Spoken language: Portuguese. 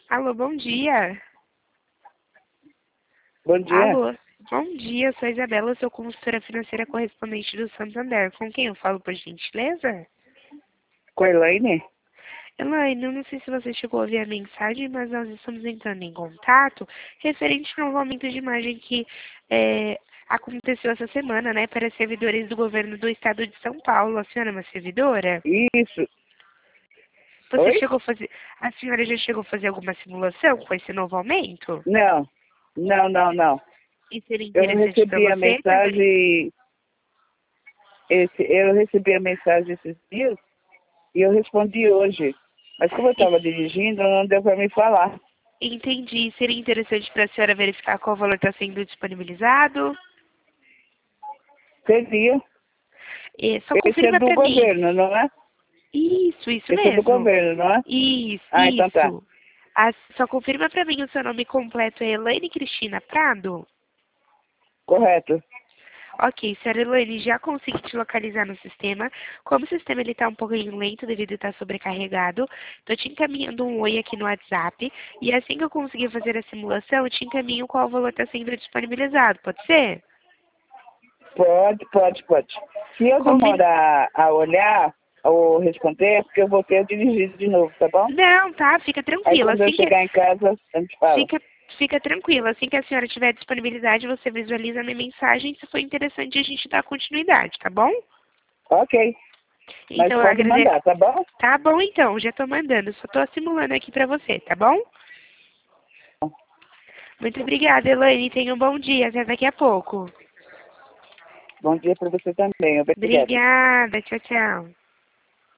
Alô, bom dia. Bom dia. Alô, bom dia. Eu sou a Isabela, eu sou consultora financeira correspondente do Santander. Com quem eu falo, por gentileza? Com a Elaine? Elaine, eu não sei se você chegou a ver a mensagem, mas nós estamos entrando em contato referente ao novo aumento de imagem que aconteceu essa semana, né, para servidores do governo do estado de São Paulo. A senhora é uma servidora? Isso. Você Oi? chegou a fazer, a senhora já chegou a fazer alguma simulação com esse novo aumento? Não. Não, não, não. E seria Eu interessante para recebi a você, Elaine? mensagem. Eu recebi a mensagem esses dias e eu respondi hoje. Mas como eu estava dirigindo, não deu para me falar. Entendi. Seria interessante para a senhora verificar qual valor está sendo disponibilizado. Seria. Só Esse é confirma do para mim. governo, não é? Isso Esse é do mesmo. governo, não é? Isso, Ah, então tá. isso. Só confirma para mim o seu nome completo é Elaine Cristina Prado? Correto. Ok, senhora Elaine, já consegui te localizar no sistema. Como o sistema está um pouquinho lento devido a estar sobrecarregado, estou te encaminhando um oi aqui no WhatsApp. E assim que eu conseguir fazer a simulação, eu te encaminho qual valor está sendo disponibilizado. Pode ser? Pode. Se eu Convin... demorar a olhar ou responder, é porque eu vou ter dirigido de novo, tá bom? Não, tá? Fica Aí tranquila. quando eu chegar em casa, a gente fala. Fica tranquila. Assim que a senhora tiver disponibilidade, você visualiza a minha mensagem. Se for interessante, a gente dá continuidade, tá bom? Ok. Mas Então, eu pode agradeço. mandar, tá bom? Tá bom, então. Já tô mandando. Só tô simulando aqui pra você, tá bom? Muito obrigada, Elaine. Tenha um bom dia. Até daqui a pouco. Bom dia para você também. Obrigada. Obrigada. Tchau, tchau.